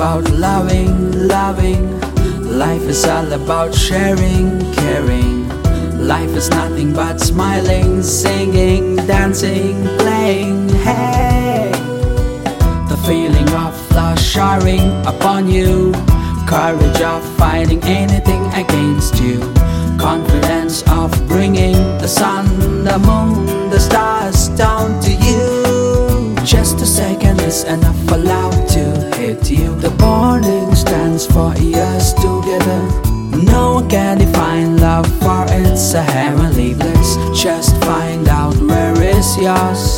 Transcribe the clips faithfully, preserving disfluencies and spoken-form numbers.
about loving, loving. Life is all about sharing, caring. Life is nothing but smiling, singing, dancing, playing. Hey, the feeling of love showering upon you, courage of fighting anything against you, confidence of bringing the sun, the moon, the stars down to you. Just a second is enough for love to hit you. The bonding stands for years together. No one can define love, for it's a heavenly bliss. Just find out where is yours.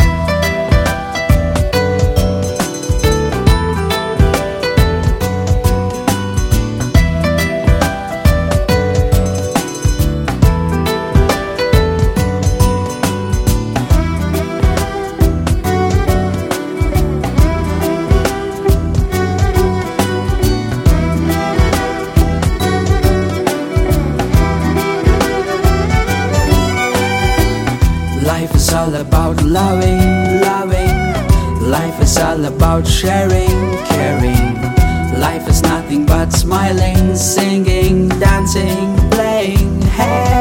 Life is all about loving, loving. Life is all about sharing, caring. Life is nothing but smiling, singing, dancing, playing. Hey.